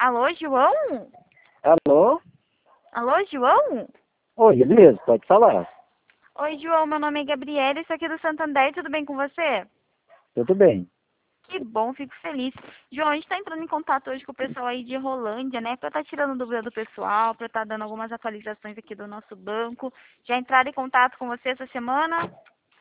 Alô, João? Alô? Alô, João? Oi, beleza, pode falar. Oi, João, meu nome é Gabriela, isso aqui é do Santander, tudo bem com você? Tudo bem. Que bom, fico feliz. João, a gente tá entrando em contato hoje com o pessoal aí de Rolândia, né? Pra tá tirando dúvida do pessoal, pra tá dando algumas atualizações aqui do nosso banco. Já entraram em contato com você essa semana?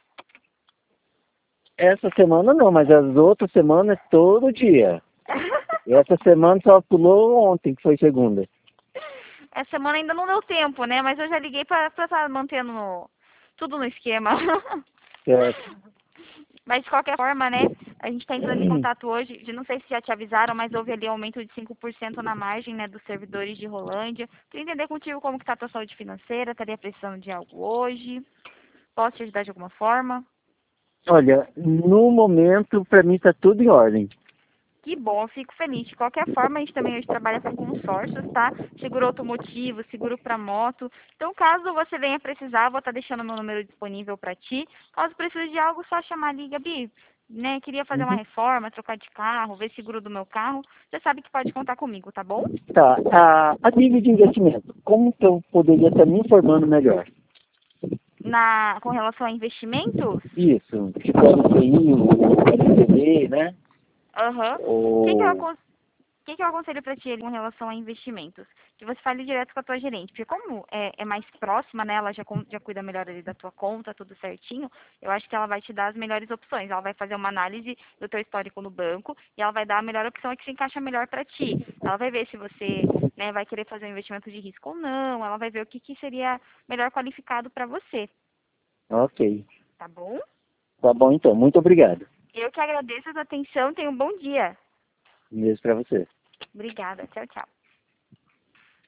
Essa semana não, mas as outras semanas todo dia. E essa semana só pulou ontem, que foi segunda. Essa semana ainda não deu tempo, né? Mas eu já liguei pra tá mantendo tudo no esquema. Certo. Mas de qualquer forma, né? A gente está entrando em contato hoje. Eu não sei se já te avisaram, mas houve ali aumento de 5% na margem, né, dos servidores de Rolândia. Queria entender contigo como que tá a tua saúde financeira. Estaria precisando de algo hoje? Posso te ajudar de alguma forma? Olha, no momento, para mim tá tudo em ordem. Que bom, eu fico feliz. De qualquer forma, a gente também hoje trabalha com consórcios, tá? Seguro automotivo, seguro para moto. Então, caso você venha precisar, eu vou estar deixando meu número disponível para ti. Caso precise de algo, só chamar ali, Gabi. Né? Queria fazer uma Uhum. reforma, trocar de carro, ver seguro do meu carro. Você sabe que pode contar comigo, tá bom? Tá, a nível de investimento, como que eu poderia estar me informando melhor? Com relação a investimentos? Isso, tipo LCI, o LCD, né? Aham. O que que eu Ou... O que que eu aconselho para ti ali com relação a investimentos? Que você fale direto com a tua gerente, porque como é mais próxima, né, ela já cuida melhor ali da tua conta, tudo certinho, eu acho que ela vai te dar as melhores opções. Ela vai fazer uma análise do teu histórico no banco e ela vai dar a melhor opção que se encaixa melhor para ti. Ela vai ver se você, né, vai querer fazer um investimento de risco ou não, ela vai ver o que que seria melhor qualificado para você, Ok, tá bom? tá bom então, muito obrigado. Eu que agradeço a tua atenção, tenha um bom dia. Mesmo para você. Obrigada, tchau, tchau.